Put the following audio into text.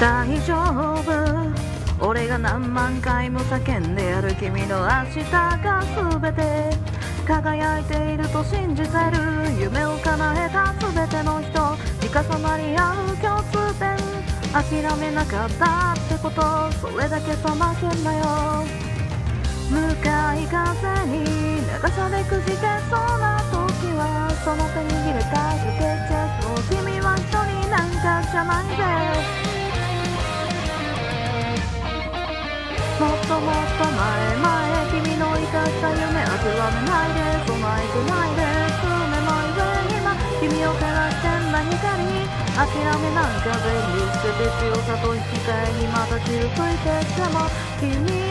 大丈夫、俺が何万回も叫んでやる。君の明日が全て輝いていると信じてる。夢を叶えた全ての人に重なり合う共通点、諦めなかったってこと、それだけさ負けんなよ。向かい風に流されくじけそうな時は、その手握れたスケッチェスを君は一人なんかじゃないぜ。もっともっと前前、君の生かした夢諦めないで、備えてないで、爪の上今君を照らしてんだ光に、諦めなんか全部捨てて強さと引き換えにまた傷ついてても君